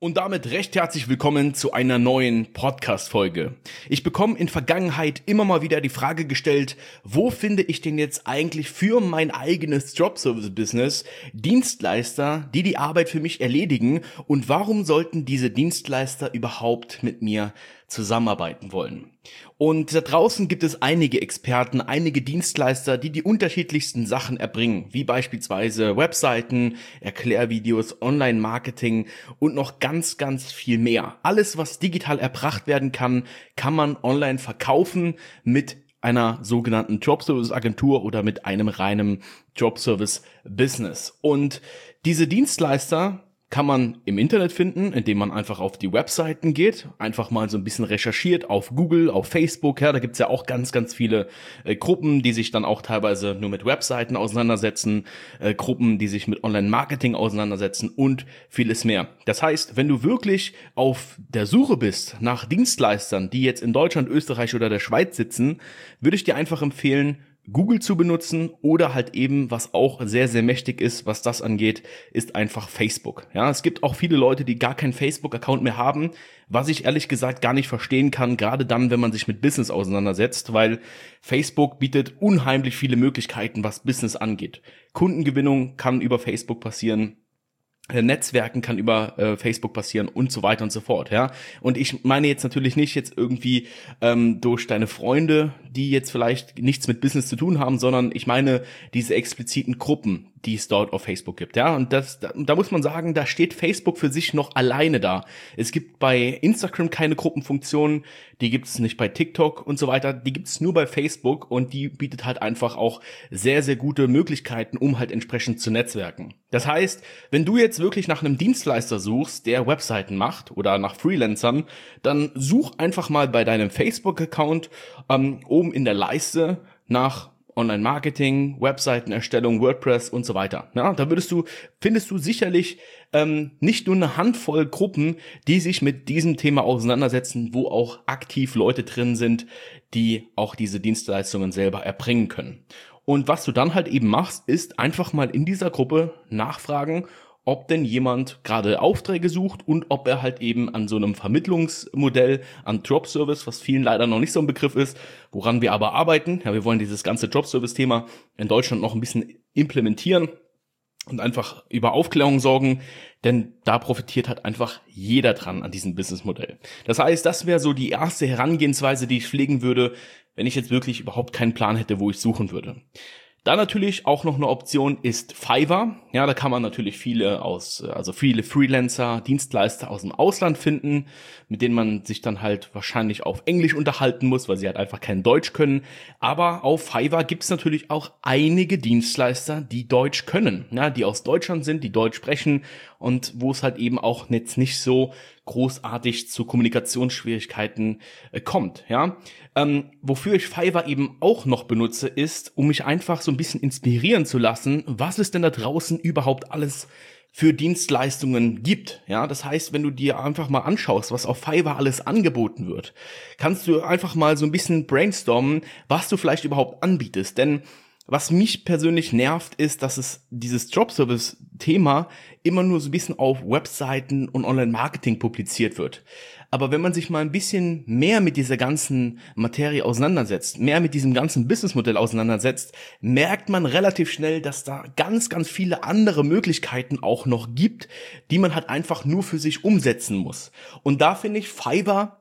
Und damit recht herzlich willkommen zu einer neuen Podcast-Folge. Ich bekomme in Vergangenheit immer mal wieder die Frage gestellt, wo finde ich denn jetzt eigentlich für mein eigenes Jobservice-Business Dienstleister, die die Arbeit für mich erledigen, und warum sollten diese Dienstleister überhaupt mit mir zusammenarbeiten wollen? Und da draußen gibt es einige Experten, einige Dienstleister, die die unterschiedlichsten Sachen erbringen, wie beispielsweise Webseiten, Erklärvideos, Online-Marketing und noch ganz, ganz viel mehr. Alles, was digital erbracht werden kann, kann man online verkaufen mit einer sogenannten Jobservice-Agentur oder mit einem reinen Jobservice-Business. Und diese Dienstleister kann man im Internet finden, indem man einfach auf die Webseiten geht, einfach mal so ein bisschen recherchiert auf Google, auf Facebook, ja, da gibt's ja auch ganz, ganz viele Gruppen, die sich dann auch teilweise nur mit Webseiten auseinandersetzen, Gruppen, die sich mit Online-Marketing auseinandersetzen und vieles mehr. Das heißt, wenn du wirklich auf der Suche bist nach Dienstleistern, die jetzt in Deutschland, Österreich oder der Schweiz sitzen, würde ich dir einfach empfehlen, Google zu benutzen oder halt eben, was auch sehr, sehr mächtig ist, was das angeht, ist einfach Facebook. Ja, es gibt auch viele Leute, die gar keinen Facebook-Account mehr haben, was ich ehrlich gesagt gar nicht verstehen kann, gerade dann, wenn man sich mit Business auseinandersetzt, weil Facebook bietet unheimlich viele Möglichkeiten, was Business angeht. Kundengewinnung kann über Facebook passieren. Netzwerken kann über Facebook passieren und so weiter und so fort, ja. Und ich meine jetzt natürlich nicht jetzt irgendwie durch deine Freunde, die jetzt vielleicht nichts mit Business zu tun haben, sondern ich meine diese expliziten Gruppen, die es dort auf Facebook gibt, ja. Und da muss man sagen, da steht Facebook für sich noch alleine da. Es gibt bei Instagram keine Gruppenfunktion, die gibt es nicht bei TikTok und so weiter, die gibt es nur bei Facebook, und die bietet halt einfach auch sehr, sehr gute Möglichkeiten, um halt entsprechend zu netzwerken. Das heißt, wenn du jetzt wirklich nach einem Dienstleister suchst, der Webseiten macht, oder nach Freelancern, dann such einfach mal bei deinem Facebook-Account oben in der Leiste nach Online-Marketing, Webseitenerstellung, WordPress und so weiter. Ja, da findest du sicherlich nicht nur eine Handvoll Gruppen, die sich mit diesem Thema auseinandersetzen, wo auch aktiv Leute drin sind, die auch diese Dienstleistungen selber erbringen können. Und was du dann halt eben machst, ist einfach mal in dieser Gruppe nachfragen, ob denn jemand gerade Aufträge sucht und ob er halt eben an so einem Vermittlungsmodell, an Jobservice, was vielen leider noch nicht so ein Begriff ist, woran wir aber arbeiten. Ja, wir wollen dieses ganze Jobservice-Thema in Deutschland noch ein bisschen implementieren und einfach über Aufklärung sorgen, denn da profitiert halt einfach jeder dran an diesem Businessmodell. Das heißt, das wäre so die erste Herangehensweise, die ich pflegen würde, wenn ich jetzt wirklich überhaupt keinen Plan hätte, wo ich suchen würde. Dann natürlich auch noch eine Option ist Fiverr. Ja, da kann man natürlich viele Freelancer, Dienstleister aus dem Ausland finden, mit denen man sich dann halt wahrscheinlich auf Englisch unterhalten muss, weil sie halt einfach kein Deutsch können. Aber auf Fiverr gibt es natürlich auch einige Dienstleister, die Deutsch können, ja, die aus Deutschland sind, die Deutsch sprechen, und wo es halt eben auch jetzt nicht so großartig zu Kommunikationsschwierigkeiten kommt, ja. Wofür ich Fiverr eben auch noch benutze, ist, um mich einfach so ein bisschen inspirieren zu lassen, was es denn da draußen überhaupt alles für Dienstleistungen gibt. Ja, das heißt, wenn du dir einfach mal anschaust, was auf Fiverr alles angeboten wird, kannst du einfach mal so ein bisschen brainstormen, was du vielleicht überhaupt anbietest. Denn was mich persönlich nervt, ist, dass es dieses Jobservice-Thema immer nur so ein bisschen auf Webseiten und Online-Marketing publiziert wird. Aber wenn man sich mal ein bisschen mehr mit dieser ganzen Materie auseinandersetzt, mehr mit diesem ganzen Businessmodell auseinandersetzt, merkt man relativ schnell, dass da ganz, ganz viele andere Möglichkeiten auch noch gibt, die man halt einfach nur für sich umsetzen muss. Und da finde ich Fiverr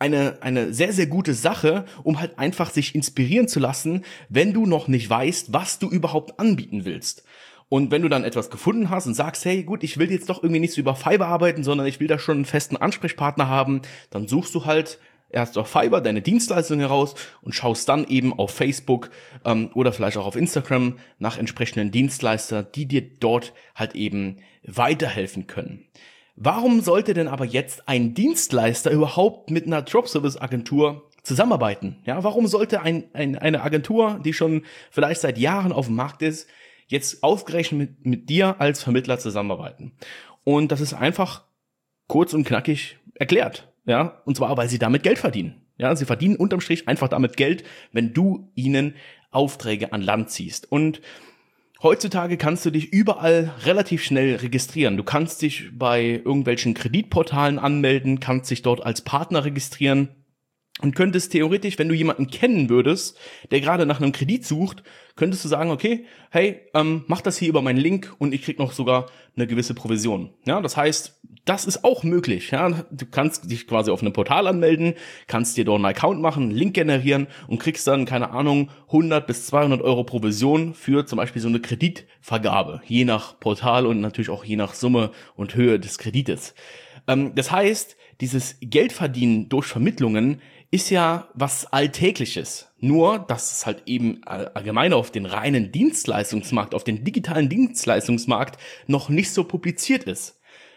eine sehr, sehr gute Sache, um halt einfach sich inspirieren zu lassen, wenn du noch nicht weißt, was du überhaupt anbieten willst. Und wenn du dann etwas gefunden hast und sagst, hey, gut, ich will jetzt doch irgendwie nicht so über Fiverr arbeiten, sondern ich will da schon einen festen Ansprechpartner haben, dann suchst du halt erst auf Fiverr deine Dienstleistung heraus und schaust dann eben auf Facebook oder vielleicht auch auf Instagram nach entsprechenden Dienstleister, die dir dort halt eben weiterhelfen können. Warum sollte denn aber jetzt ein Dienstleister überhaupt mit einer Jobservice-Agentur zusammenarbeiten? Ja, warum sollte eine Agentur, die schon vielleicht seit Jahren auf dem Markt ist, jetzt ausgerechnet mit dir als Vermittler zusammenarbeiten? Und das ist einfach kurz und knackig erklärt. Ja, und zwar, weil sie damit Geld verdienen. Ja, sie verdienen unterm Strich einfach damit Geld, wenn du ihnen Aufträge an Land ziehst. Und Heutzutage kannst du dich überall relativ schnell registrieren. Du kannst dich bei irgendwelchen Kreditportalen anmelden, kannst dich dort als Partner registrieren und könntest theoretisch, wenn du jemanden kennen würdest, der gerade nach einem Kredit sucht, könntest du sagen, okay, hey, mach das hier über meinen Link und ich krieg noch sogar eine gewisse Provision. Ja, das heißt, das ist auch möglich. Ja, du kannst dich quasi auf einem Portal anmelden, kannst dir dort einen Account machen, einen Link generieren und kriegst dann, keine Ahnung, 100 bis 200 Euro Provision für zum Beispiel so eine Kreditvergabe, je nach Portal und natürlich auch je nach Summe und Höhe des Kredites. Das heißt, dieses Geldverdienen durch Vermittlungen ist ja was Alltägliches. Nur, dass es halt eben allgemein auf den reinen Dienstleistungsmarkt, auf den digitalen Dienstleistungsmarkt noch nicht so publiziert ist.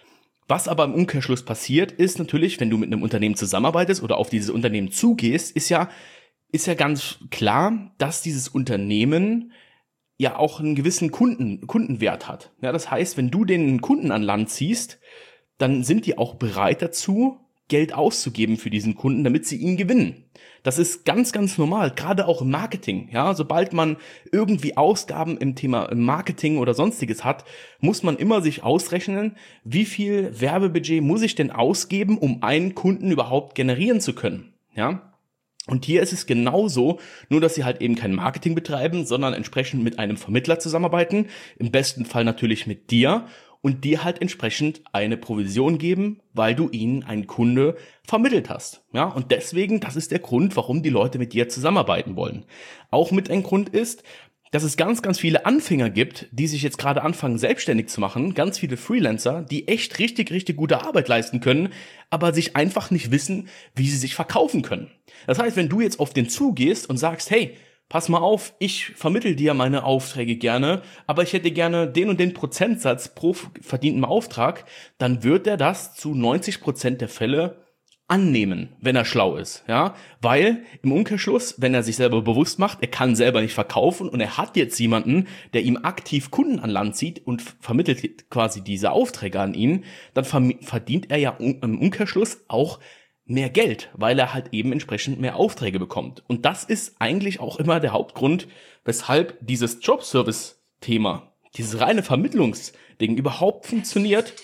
Was aber im Umkehrschluss passiert, ist natürlich, wenn du mit einem Unternehmen zusammenarbeitest oder auf dieses Unternehmen zugehst, ist ja ganz klar, dass dieses Unternehmen ja auch einen gewissen Kundenwert hat. Ja, das heißt, wenn du den Kunden an Land ziehst, dann sind die auch bereit dazu, Geld auszugeben für diesen Kunden, damit sie ihn gewinnen. Das ist ganz, ganz normal, gerade auch im Marketing. Ja, sobald man irgendwie Ausgaben im Thema Marketing oder Sonstiges hat, muss man immer sich ausrechnen, wie viel Werbebudget muss ich denn ausgeben, um einen Kunden überhaupt generieren zu können. Ja. Und hier ist es genauso, nur dass sie halt eben kein Marketing betreiben, sondern entsprechend mit einem Vermittler zusammenarbeiten, im besten Fall natürlich mit dir, und dir halt entsprechend eine Provision geben, weil du ihnen einen Kunde vermittelt hast. Ja, und deswegen, das ist der Grund, warum die Leute mit dir zusammenarbeiten wollen. Auch mit ein Grund ist, dass es ganz, ganz viele Anfänger gibt, die sich jetzt gerade anfangen, selbstständig zu machen, ganz viele Freelancer, die echt richtig, richtig gute Arbeit leisten können, aber sich einfach nicht wissen, wie sie sich verkaufen können. Das heißt, wenn du jetzt auf den zugehst und sagst, hey, pass mal auf, ich vermittle dir meine Aufträge gerne, aber ich hätte gerne den und den Prozentsatz pro verdienten Auftrag, dann wird er das zu 90% der Fälle annehmen, wenn er schlau ist, ja, weil im Umkehrschluss, wenn er sich selber bewusst macht, er kann selber nicht verkaufen und er hat jetzt jemanden, der ihm aktiv Kunden an Land zieht und vermittelt quasi diese Aufträge an ihn, dann verdient er ja im Umkehrschluss auch mehr Geld, weil er halt eben entsprechend mehr Aufträge bekommt. Und das ist eigentlich auch immer der Hauptgrund, weshalb dieses Jobservice-Thema, dieses reine Vermittlungsding überhaupt funktioniert.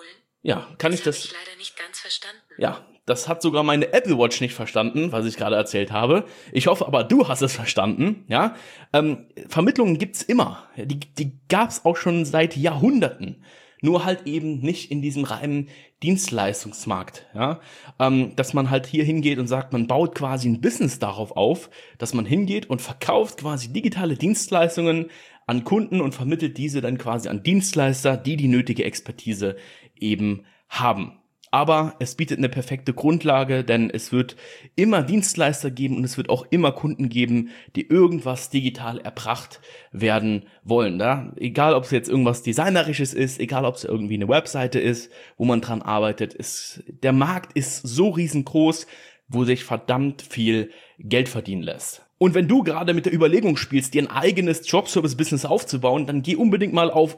Ja, kann ich das? Das habe ich leider nicht ganz verstanden. Ja, das hat sogar meine Apple Watch nicht verstanden, was ich gerade erzählt habe. Ich hoffe aber, du hast es verstanden. Ja, Vermittlungen gibt's immer. Die gab's auch schon seit Jahrhunderten. Nur halt eben nicht in diesem reinen Dienstleistungsmarkt, ja, dass man halt hier hingeht und sagt, man baut quasi ein Business darauf auf, dass man hingeht und verkauft quasi digitale Dienstleistungen an Kunden und vermittelt diese dann quasi an Dienstleister, die die nötige Expertise eben haben. Aber es bietet eine perfekte Grundlage, denn es wird immer Dienstleister geben und es wird auch immer Kunden geben, die irgendwas digital erbracht werden wollen. Ja? Egal, ob es jetzt irgendwas Designerisches ist, egal, ob es irgendwie eine Webseite ist, wo man dran arbeitet. Der Markt ist so riesengroß, wo sich verdammt viel Geld verdienen lässt. Und wenn du gerade mit der Überlegung spielst, dir ein eigenes Jobservice-Business aufzubauen, dann geh unbedingt mal auf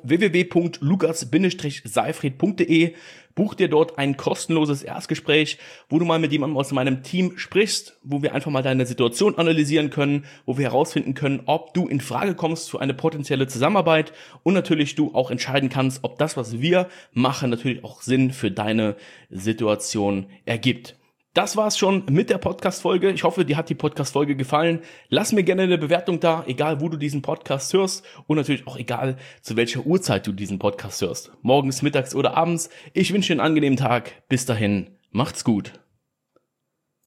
www.lukas-seifried.de, buch dir dort ein kostenloses Erstgespräch, wo du mal mit jemandem aus meinem Team sprichst, wo wir einfach mal deine Situation analysieren können, wo wir herausfinden können, ob du in Frage kommst für eine potenzielle Zusammenarbeit und natürlich du auch entscheiden kannst, ob das, was wir machen, natürlich auch Sinn für deine Situation ergibt. Das war's schon mit der Podcast-Folge. Ich hoffe, dir hat die Podcast-Folge gefallen. Lass mir gerne eine Bewertung da, egal wo du diesen Podcast hörst und natürlich auch egal, zu welcher Uhrzeit du diesen Podcast hörst. Morgens, mittags oder abends. Ich wünsche dir einen angenehmen Tag. Bis dahin, macht's gut.